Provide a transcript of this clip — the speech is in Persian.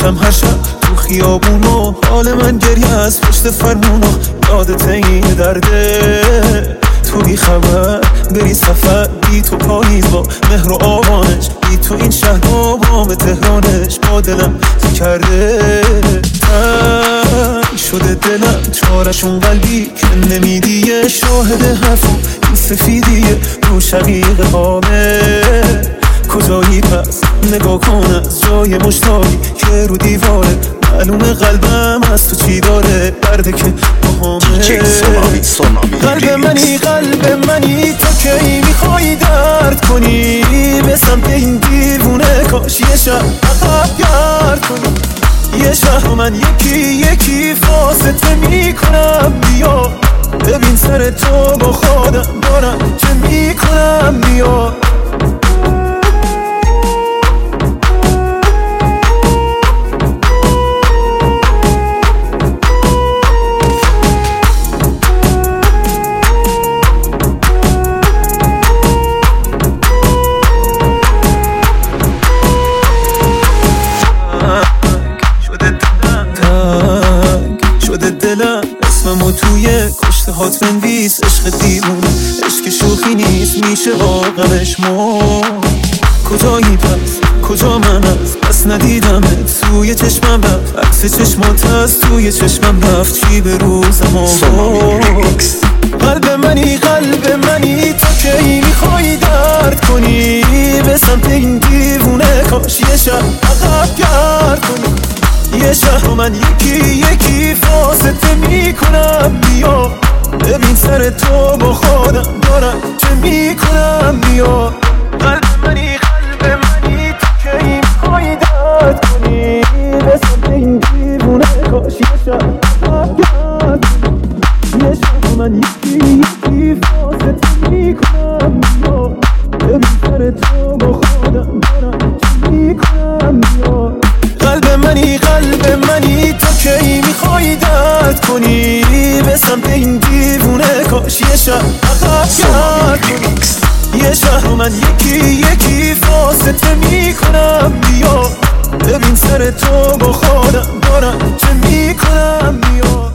باشم هر شب تو خیابونو، حال من گریه از پشت فرمونو، یادت این درده تو بی خبر بری سفر، بی تو پاییز با مهر و آبانش، بی تو این شهر و بام تهرانش با دلم تو کرده تنگ شده دلم، چارشون قلبی که نمیدیه، شاهد حرفم این سفیدیه رو شقیق قامه. کجایی پس نگاه کن از جای مشتاقی که رو دیواره، معلومه قلبم از تو چی داره، درده که باهامه. قلب منی تو کی میخوای درد کنی به سمت این دیوونه، کاش یه شهر عقب گرد کنی، یه شهر من یکی فاسطه میکنم، بیا ببین سر تو با خودم دارم چه میکنم، بیا اسممو توی کشته هات بنویس، عشق دیوونه عشق شوخی نیست، میشه واقعش کجایی پس کجا من هست، پس ندیدمت توی چشمم رفت، عکس چشمات هست توی چشمم رفت، چی به روزم قلب منی تو کی میخوای درد کنی به سمت این دیوونه، کاش یه شب عقب گرد کنی، یه شهر من یکی فاسطه میکنم، بیا ببین سر تو با خودم دارم چه میکنم، بیا قلب منی تو کی میخوای درد کنی به سمت این دیوونه، کاش یه شهر عقب گرد کنی، یه شهر من یکی فاسطه میکنم، بیا ببین سر تو با خودم دارم چه میکنم، بیا قلب منی تو کی میخوای درد کنی به سمت این دیوونه، کاش یه شهر عقب گرد کنی، یه شهر من یکی فاسطه میکنم، بیا ببین سر تو با خودم دارم چه میکنم، بیا